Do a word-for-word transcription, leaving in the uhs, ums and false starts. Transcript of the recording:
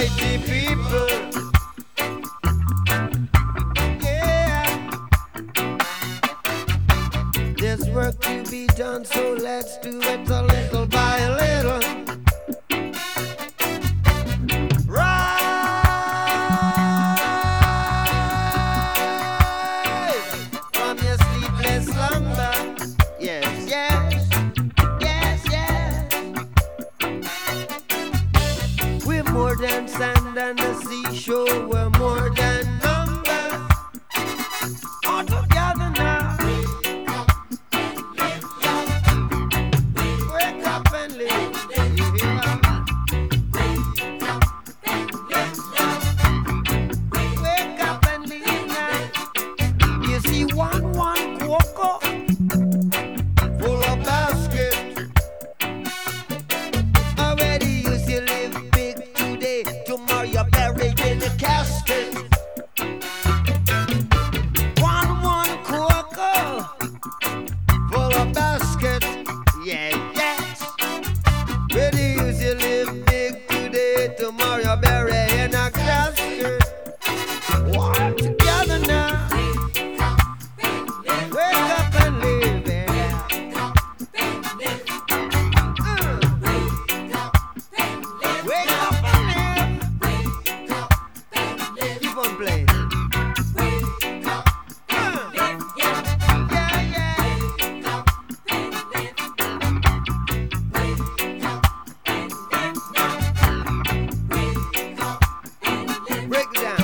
mighty people. Yeah, there's work to be done, so let's do it a little by a little. Rise from your sleepless slumber. Yes, yes, yes, yes. We're more than sand and the seashore. We're more than numbers. All together now. Wake up and live. Yeah. Wake up and live now. You see one, one cocoa full of basket. Already you see live big today. Tomorrow you're buried in a casket. One, one cocoa full of basket. Yeah, yes. Already you see live big today. Tomorrow you're buried in a casket. Walk together now. Wake up and live. Yeah. Uh. Wake up and live. Keep on playing. Uh. Yeah, yeah. Break it down.